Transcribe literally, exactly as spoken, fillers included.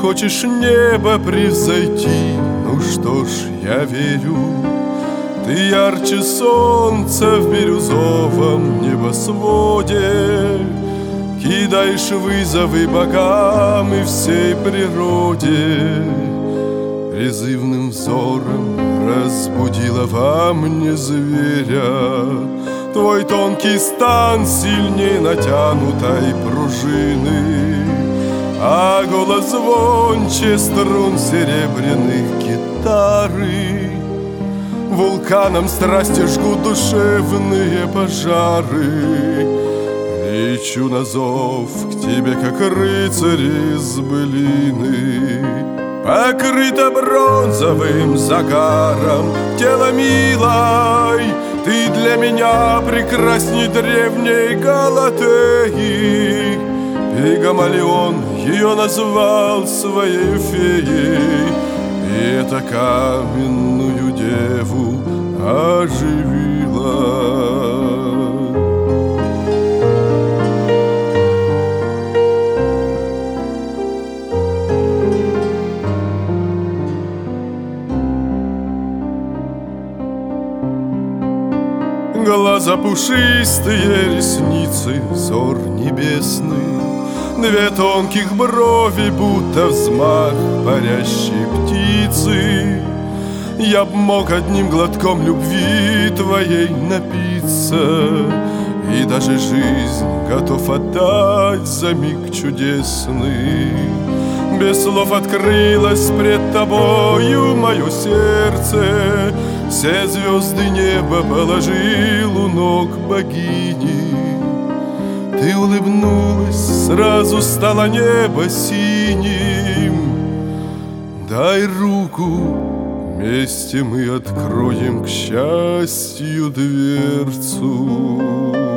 хочешь небо превзойти, ну что ж, я верю. Ты ярче солнца в бирюзовом небосводе, кидаешь вызовы богам и всей природе. Призывным взором разбудила во мне зверя. Твой тонкий стан сильней натянутой пружины, а голос звонче струн серебряных гитары. Вулканом страсти жгут душевные пожары. Лечу на зов к тебе, как рыцарь из былины. Покрыто бронзовым загаром тело милой, ты для меня прекрасней древней Галатеи. И Гамалеон ее назвал своей феей, и это каменную деву оживила. Глаза пушистые, ресницы, взор небесный, две тонких брови, будто взмах парящей птицы. Я б мог одним глотком любви твоей напиться, и даже жизнь готов отдать за миг чудесный. Без слов открылось пред тобою мое сердце, все звезды неба положил у ног богини. Ты улыбнулась, сразу стало небо синим. Дай руку, вместе мы откроем к счастью дверцу.